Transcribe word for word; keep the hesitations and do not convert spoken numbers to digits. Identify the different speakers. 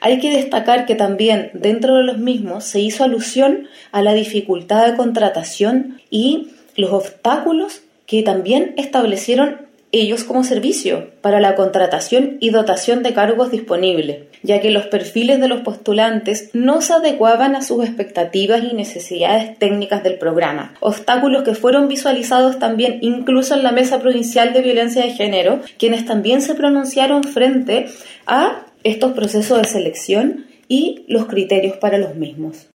Speaker 1: Hay que destacar que también dentro de los mismos se hizo alusión a la dificultad de contratación y los obstáculos que también establecieron ellos como servicio para la contratación y dotación de cargos disponibles, ya que los perfiles de los postulantes no se adecuaban a sus expectativas y necesidades técnicas del programa. Obstáculos que fueron visualizados también incluso en la Mesa Provincial de Violencia de Género, quienes también se pronunciaron frente a estos procesos de selección y los criterios para los mismos.